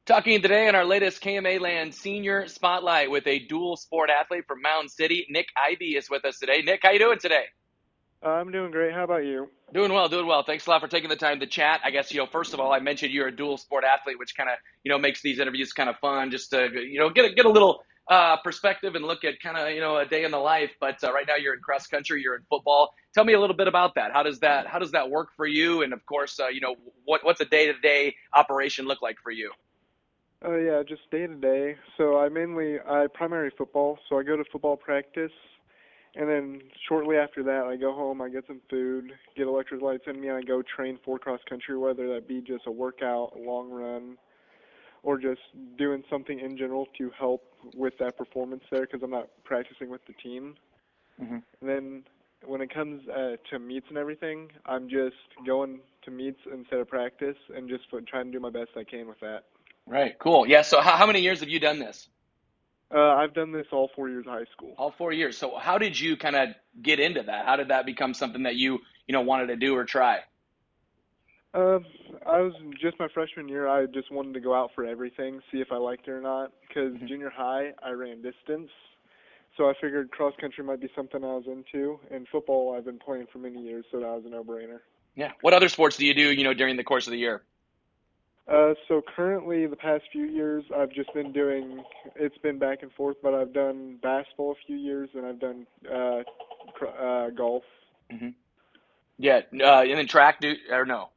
Talking today on our latest KMA Land Senior Spotlight with a dual sport athlete from Mound City. Nick Ivy is with us today. Nick, how you doing today? I'm doing great. How about you? Doing well, doing well. Thanks a lot for taking the time to chat. I guess, first of all, I mentioned you're a dual sport athlete, which kind of, makes these interviews kind of fun just to, get a little perspective and look at kind of, a day in the life. But right now you're in cross country, you're in football. Tell me a little bit about that. How does that work for you? And of course, what's a day-to-day operation look like for you? Yeah, just day to day. So I primary football, so I go to football practice, and then shortly after that, I go home, I get some food, get electrolytes in me, and I go train for cross country, whether that be just a workout, a long run, or just doing something in general to help with that performance there, because I'm not practicing with the team. hmm And then when it comes to meets and everything, I'm just going to meets instead of practice, and just trying to do my best I can with that. Right, cool. Yeah, so how many years have you done this? I've done this all 4 years of high school. All 4 years. So how did you kind of get into that? How did that become something that you wanted to do or try? Uh, I was just my freshman year. I just wanted to go out for everything, see if I liked it or not. Because Mhm. junior high, I ran distance, so I figured cross country might be something I was into. And football, I've been playing for many years, so that was a no-brainer. Yeah. What other sports do you do, during the course of the year? So currently, the past few years, I've just been doing. It's been back and forth, but I've done basketball a few years, and I've done golf. hmm Yeah. And then track, do or no?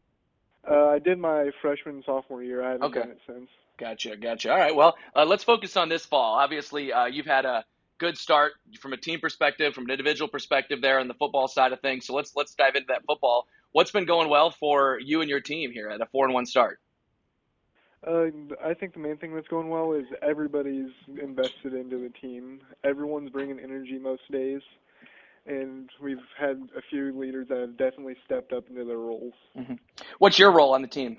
I did my freshman and sophomore year. I haven't Okay. done it since. Gotcha. Gotcha. All right. Well, let's focus on this fall. Obviously, you've had a good start from a team perspective, from an individual perspective there on the football side of things. So let's dive into that football. What's been going well for you and your team here at a 4-1 start? Uh, I think the main thing that's going well is everybody's invested into the team. Everyone's bringing energy most days, and we've had a few leaders that have definitely stepped up into their roles. hmm What's your role on the team?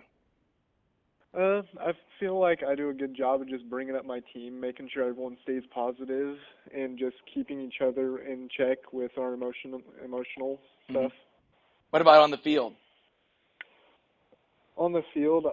I feel like I do a good job of just bringing up my team, making sure everyone stays positive, and just keeping each other in check with our emotional hmm stuff. What about on the field? On the field,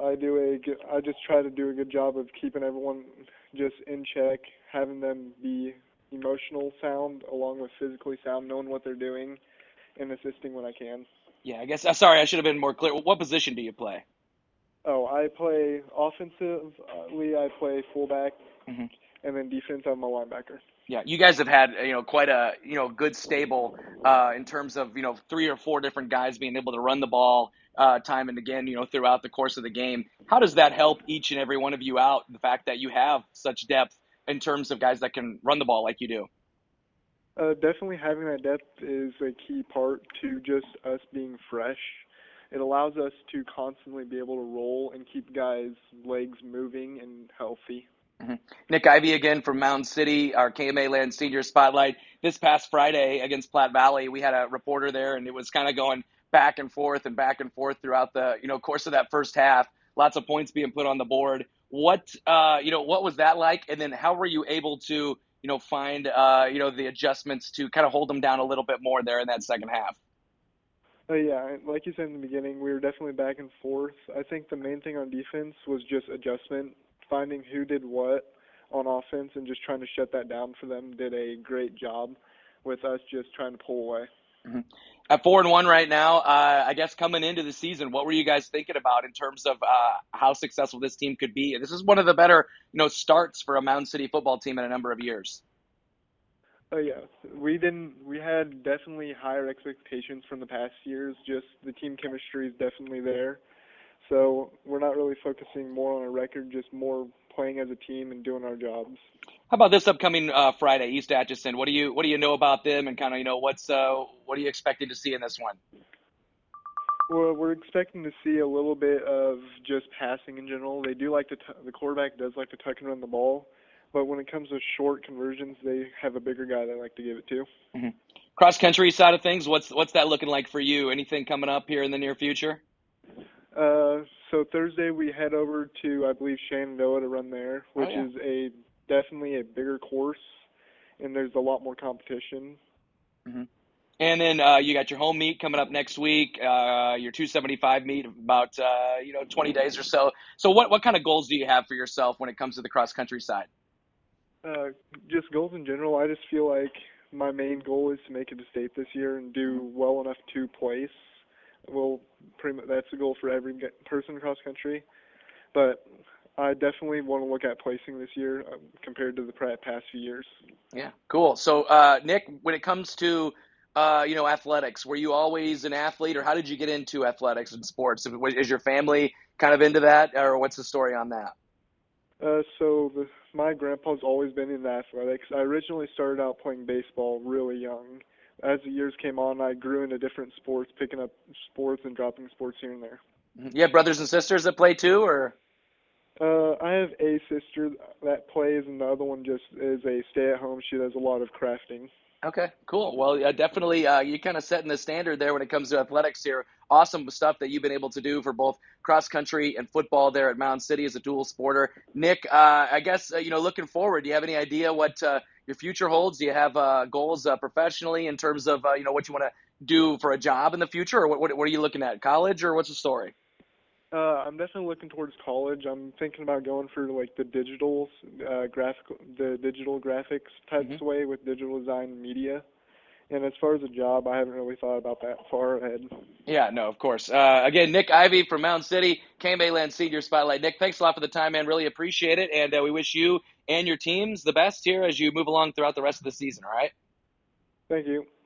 I just try to do a good job of keeping everyone just in check, having them be emotional sound along with physically sound, knowing what they're doing, and assisting when I can. Yeah, I guess. Sorry, I should have been more clear. What position do you play? Oh, I play offensively. I play fullback, hmm and then defense, I'm a linebacker. Yeah, you guys have had quite a good stable in terms of three or four different guys being able to run the ball time and again throughout the course of the game. How does that help each and every one of you out? The fact that you have such depth in terms of guys that can run the ball like you do. Definitely having that depth is a key part to just us being fresh. It allows us to constantly be able to roll and keep guys' legs moving and healthy. Mhm. Nick Ivy again from Mound City, our KMA Land Senior Spotlight. This past Friday against Platte Valley, we had a reporter there, and it was kind of going back and forth throughout the course of that first half. Lots of points being put on the board. What was that like? And then how were you able to find the adjustments to kind of hold them down a little bit more there in that second half? Yeah, like you said in the beginning, we were definitely back and forth. I think the main thing on defense was just adjustment, finding who did what on offense and just trying to shut that down for them. Did a great job with us just trying to pull away. Mhm. At 4-1 right now, I guess coming into the season, what were you guys thinking about in terms of how successful this team could be? This is one of the better, starts for a Mound City football team in a number of years. Oh yeah, we didn't. We had definitely higher expectations from the past years. Just the team chemistry is definitely there. So we're not really focusing more on a record, just more playing as a team and doing our jobs. How about this upcoming Friday, East Atchison? What do you know about them, and kind of what are you expecting to see in this one? Well, we're expecting to see a little bit of just passing in general. They do like to, the quarterback does like to tuck and run the ball, but when it comes to short conversions, they have a bigger guy they like to give it to. hmm Cross country side of things, what's that looking like for you? Anything coming up here in the near future? So Thursday we head over to, I believe, Shenandoah to run there, Oh which yeah. is a definitely a bigger course, and there's a lot more competition. hmm And then you got your home meet coming up next week. Your 275 meet about 20 days or so. So what kind of goals do you have for yourself when it comes to the cross country side? Uh, just goals in general. I just feel like my main goal is to make it to state this year and Mhm. do well enough to place. Well, pretty much that's the goal for every person cross country. But I definitely want to look at placing this year compared to the past few years. Yeah, cool. So Nick, when it comes to athletics, were you always an athlete, or how did you get into athletics and sports? Is your family kind of into that, or what's the story on that? My grandpa's always been in athletics. I originally started out playing baseball really young. As the years came on, I grew into different sports, picking up sports and dropping sports here and there. Mhm. You have brothers and sisters that play too, or? I have a sister that plays, and the other one just is a stay-at-home. She does a lot of crafting. Okay, cool. Well, yeah, definitely, you kind of setting the standard there when it comes to athletics here. Awesome stuff that you've been able to do for both cross country and football there at Mound City as a dual sporter. Nick, I guess looking forward, do you have any idea what your future holds? Do you have goals professionally in terms of what you want to do for a job in the future, or what are you looking at? College, or what's the story? I'm definitely looking towards college. I'm thinking about going for like the digital graphics types Mm-hmm. way with digital design and media. And as far as a job, I haven't really thought about that far ahead. Yeah, no, of course. Again, Nick Ivy from Mound City, KMA Land Senior Spotlight. Nick, thanks a lot for the time, man. Really appreciate it. And we wish you and your teams the best here as you move along throughout the rest of the season, all right? Thank you.